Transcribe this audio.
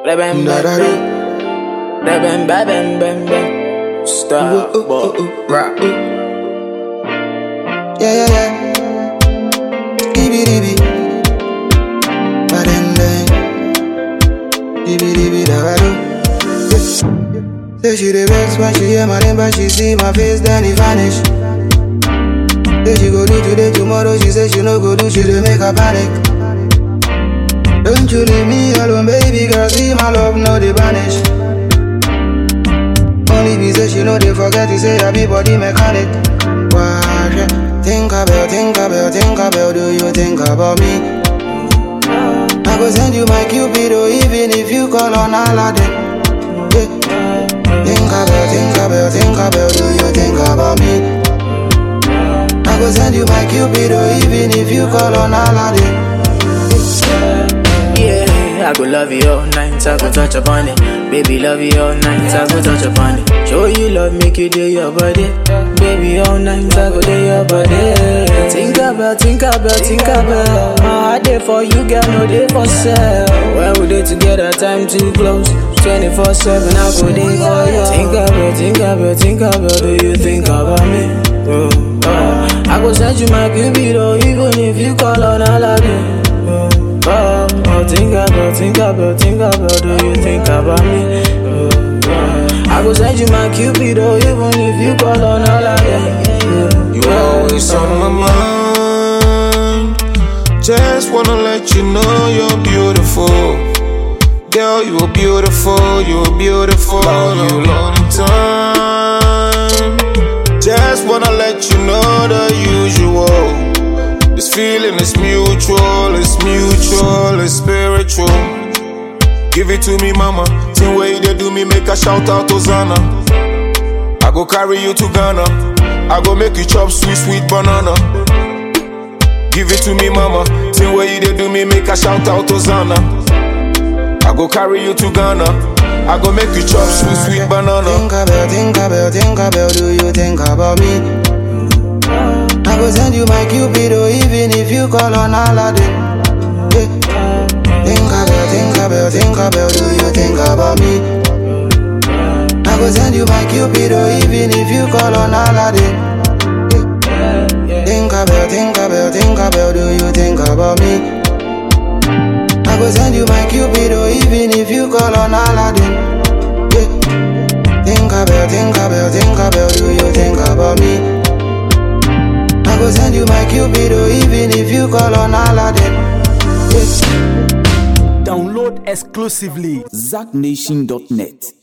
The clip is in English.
Stop. Rock. Yeah. Dibby. Say she the vex when she hear my name, but she see my face, then it vanish. Say she go do today, tomorrow, she say she no go do, she dey make her panic. Don't you leave me alone, baby girl, see my love, no dey vanish. Only be say she know they forget to say that be body mechanic. Why, yeah. Think about, do you think about me? I go send you my Cupido, even if you call on Aladdin. Yeah. Think about, do you think about me? I go send you my Cupido, even if you call on Aladdin. Yeah, I go love you all night, I go touch upon it. Baby, love you all night, I go touch upon it. Show you love, make you do your body. Baby, all night, I go do your body. Think about. My heart there for you, girl, no day for sale. When we dey together, time too close. 24/7, I go there for you. Think about, do you think about me? I go send you my Cupido, even if you call on Aladdin. Think about, do you think about me? I go send you my Cupido, even if you call on Aladdin. You always on my mind. Just wanna let you know you're beautiful. Girl, you're beautiful. Love you long time. Just wanna let you know the usual. This feeling is mutual, it's spiritual. Give it to me, mama. Same way they do me, make a shout out Hosanna. I go carry you to Ghana. I go make you chop sweet banana. Give it to me, mama. Same way they do me, make a shout out Hosanna. I go carry you to Ghana. I go make you chop sweet banana. Think about, do you think about me? I go send you my Cupido, even if you call on Aladdin. Yeah. Think about, do you think about me? I go send you my Cupido, even if you call on Aladdin. Yeah. Think about, do you think about me? I go send you my Cupido, even if you call on Aladdin. Yeah. Think about, do you think about me? I go send you my Cupido, even if you call on Aladdin. Yeah. Download exclusively ZackNation.net.